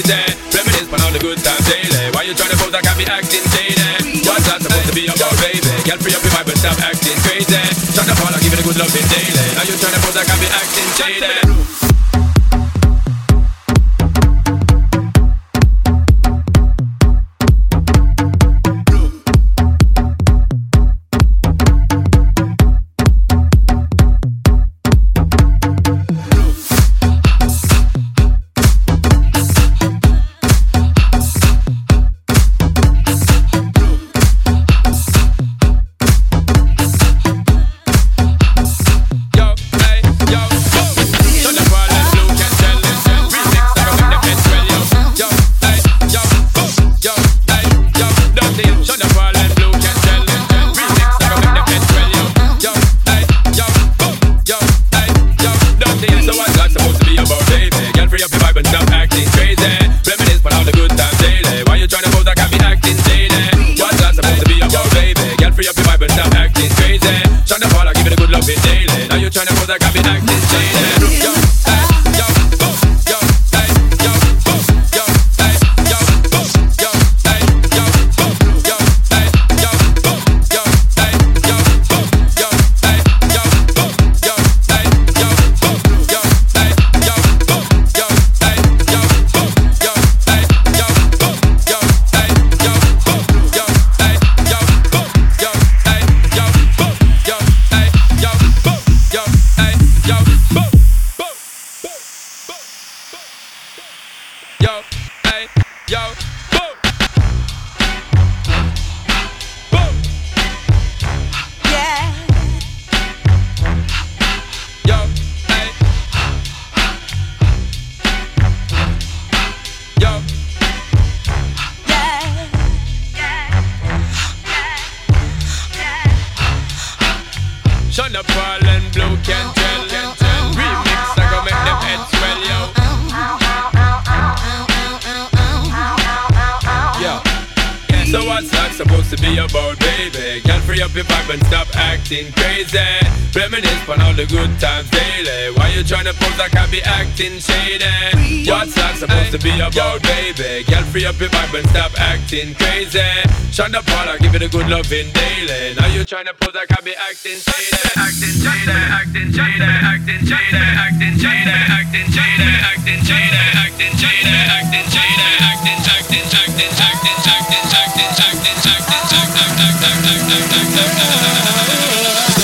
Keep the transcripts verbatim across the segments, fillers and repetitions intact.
crazy. Reminisce on all the good times daily. Why you tryna pose like I be acting shady? What's that supposed to be about, baby? Girl, free up your vibe and stop acting crazy. Tryna fall, I give it a good loving daily. Now you tryna pose like I be acting shady. Shonda Paula, give it a good loving daily. Now you tryna pose like I be acting shady, acting shady, acting shady, acting shady, acting shady, acting shady, acting shady, acting shady, acting shady, acting acting acting acting acting acting acting acting acting.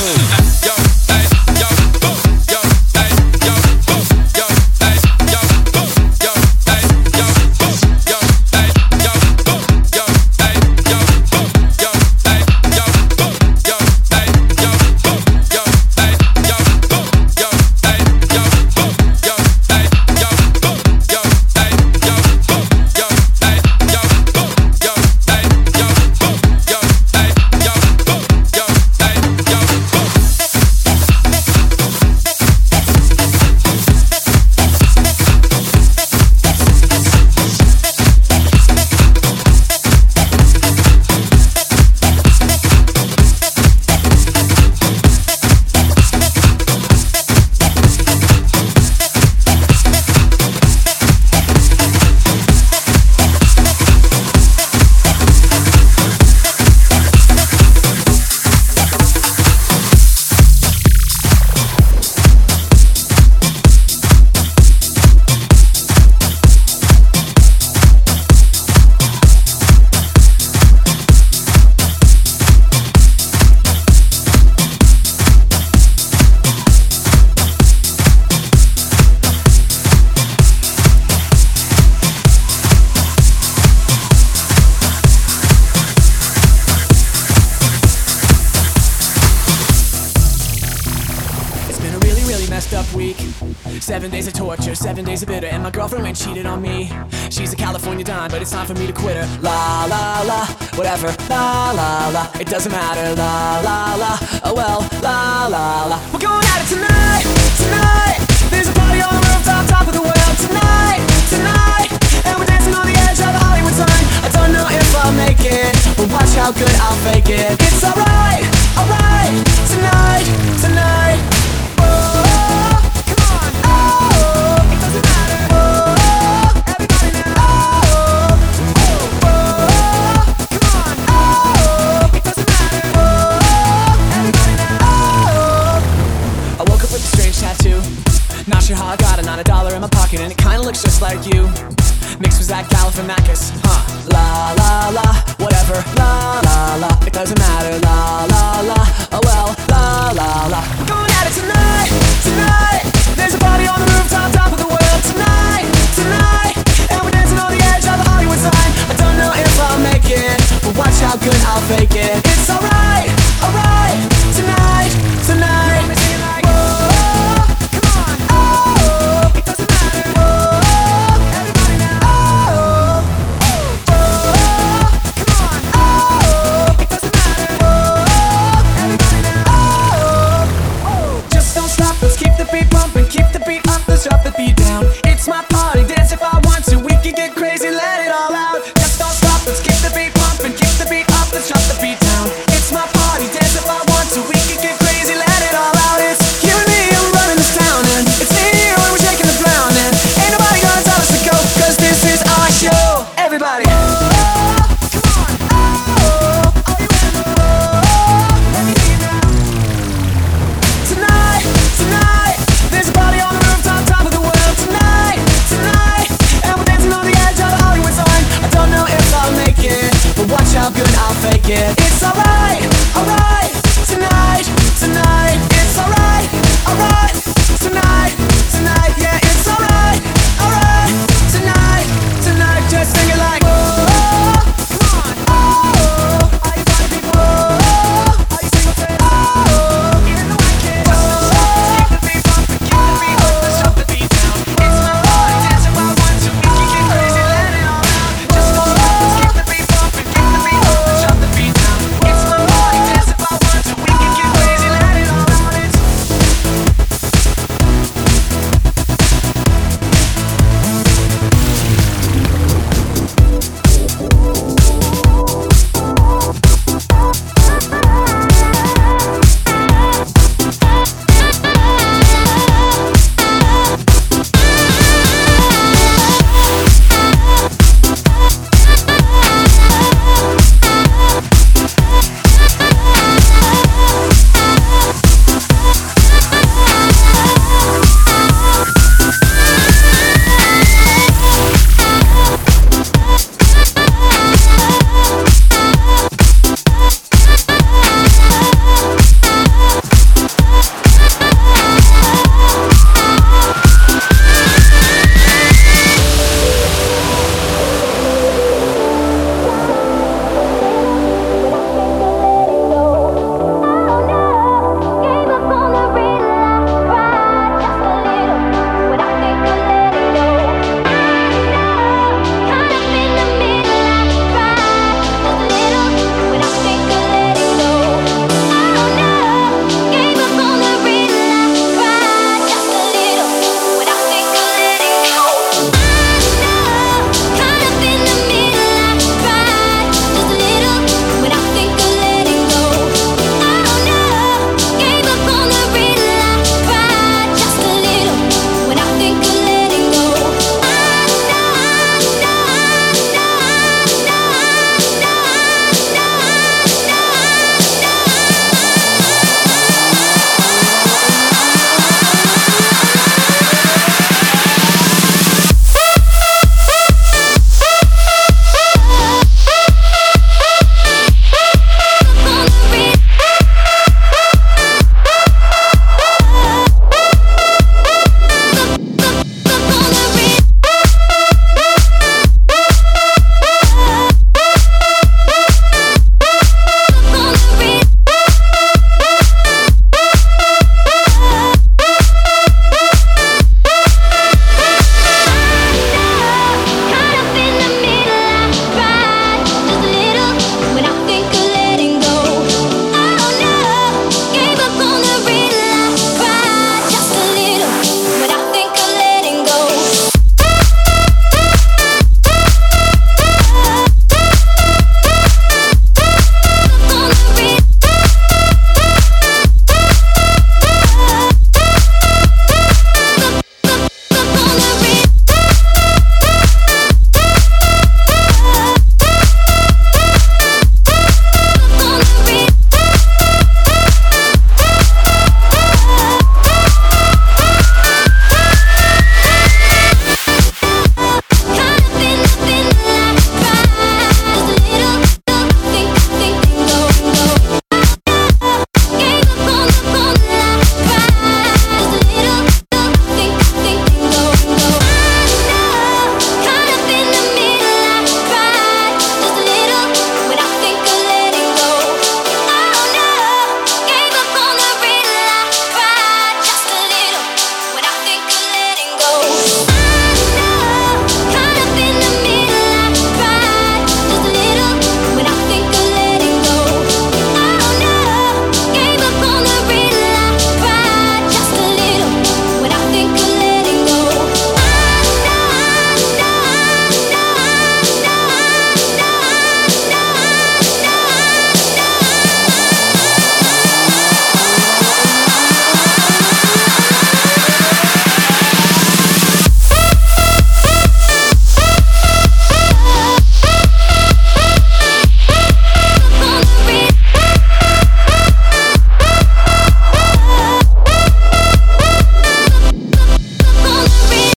Seven days of torture, seven days of bitter, and my girlfriend went cheated on me. She's a California dime, but it's time for me to quit her. La la la, whatever, la la la, it doesn't matter, la la la, oh well, la la la. We're going at it tonight, tonight. There's a party on the rooftop, top of the world tonight, tonight. And we're dancing on the edge of the Hollywood sign. I don't know if I'll make it, but watch how good I'll fake it. It's alright, alright, tonight, tonight. Oh, come on, oh, it doesn't matter. Oh, everybody now. Galifianakis, huh? La la la, whatever. La la la, it doesn't matter. La la la, oh well. La la la, we're going at it tonight, tonight. There's a party on the rooftop, top of the world tonight, tonight. And we're dancing on the edge of the Hollywood sign. I don't know if I'll make it, but watch how good I'll fake it. It's alright, alright, tonight, tonight. Drop the beat down. It's my party, dance if I want to. We can get crazy, let it all out. Just don't stop, let's keep the beat pumping. Keep the beat up, let's drop the beat down. It's my party, dance if I want to. We can get crazy, let it all out. It's you and me, I'm running this town. And it's me when we're shaking the ground. And ain't nobody gonna tell us to go, cause this is our show. Everybody. Watch how good I'll fake it. It's alright.